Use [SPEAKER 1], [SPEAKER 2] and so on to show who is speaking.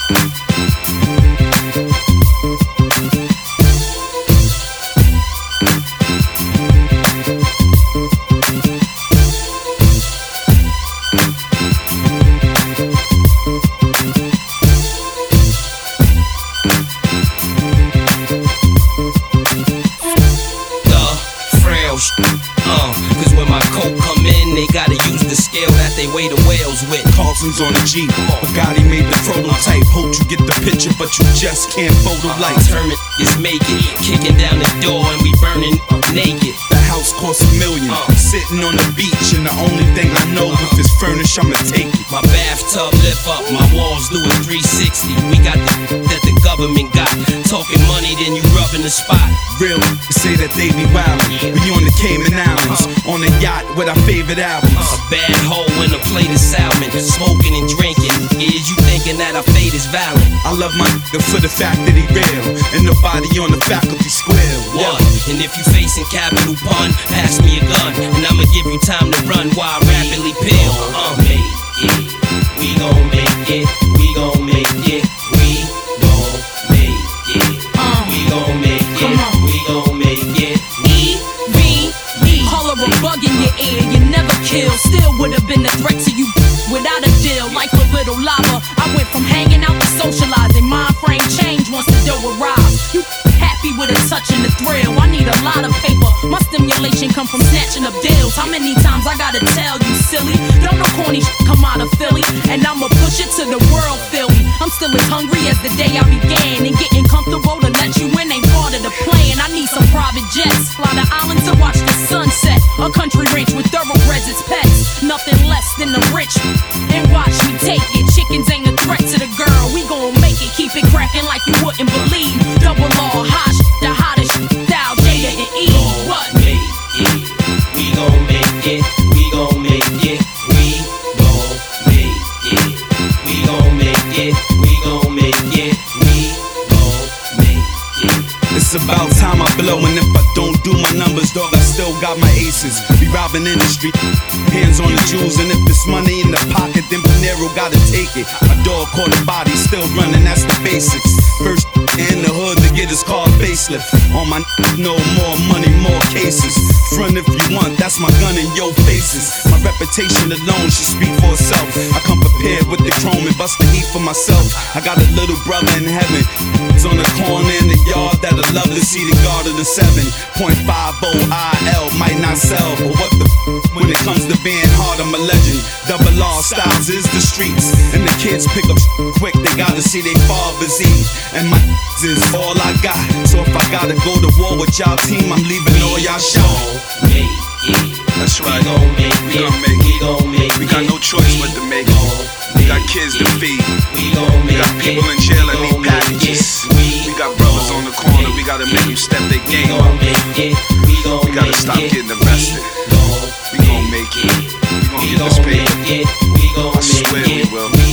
[SPEAKER 1] Cause when my coke come in, they gotta use the scale that they weigh the whales with.
[SPEAKER 2] Carlson's on the Jeep, Bugatti made the prototype. Hope you get the picture, but you just can't photo light.
[SPEAKER 1] Determined is make it, kicking down the door and we burning naked.
[SPEAKER 2] The house costs $1 million, sitting on the beach, and the only thing I know if it's furnished, I'ma take it.
[SPEAKER 1] My bathtub lift up, my walls do a 360. We got the that the government got. Talking money, then you rubbing the spot.
[SPEAKER 2] Real, say that they be wildin'. We on the Cayman Islands, on a yacht with our favorite albums.
[SPEAKER 1] A bad hoe and a plate of salmon, smoking and drinking. Is you thinking that our fate is valid?
[SPEAKER 2] I love my nigga for the fact that he real, and nobody on the faculty square.
[SPEAKER 1] What? And if you facing capital pun, pass me a gun, and I'ma give you time to run while I rapidly peel. Make it, we gon' make it, we gon' make it, we gon' make it, we gon' make it, we gon' make it.
[SPEAKER 3] E-V-E, call her a bug in your ear, you never kill. Still would've been a threat to you without a deal. Like a little lava, I went from hanging out to socializing. Mind frame change once the dough arrives. You happy with a touch and a thrill. I need a lot of paper, my stimulation come from snatching up deals. How many times I gotta tell you, silly? Don't no corny come out of Philly, and I'ma push it to the world, feel me. I'm still as hungry as the day I began, and getting comfortable to let you in ain't part of the plan. I need some private jets, fly the island to watch the sunset. A country ranch with thoroughbreds as pets, nothing less than the rich. And watch me take it, chickens ain't a threat to the girl. We gon' make it, keep it cracking like you wouldn't believe. Double R, hot the hottest style, Jada and E. What?
[SPEAKER 1] Make it, we gon' make it, we gon' make it, we gon' make it, we gon' make it, we gon' make it, we gon' make it.
[SPEAKER 2] It's about time I blow, and if I don't do my numbers, dog, I still got my aces. Be robbing in the street, hands on the jewels, and if it's money in the pocket, then Panero gotta take it. My dog caught a body, still running, that's the basics. First in the hood to get his car facelift. On my no more money, more cases. Front if you want, that's my gun in your faces. My reputation alone should speak for itself. I come prepared with the chrome and bust the heat for myself. I got a little brother in heaven. It's on the corner in the yard that'll love to see the guard of the 7.50 IL might not sell, but what the when it comes to being hard, I'm a legend. Double R styles is the streets, and the kids pick up quick. They gotta see their fathers eat, and my is all I got. So if I gotta go to war with y'all team, I'm leaving all y'all shot. That's right.
[SPEAKER 1] We gon' make it.
[SPEAKER 2] We got no choice but to make it. We got kids to feed. We got people in jail that need packages. We got brothers on the corner. We gotta make them step their game up. We gotta stop getting arrested. We gon' make it. We gon' get this paper. I swear we will.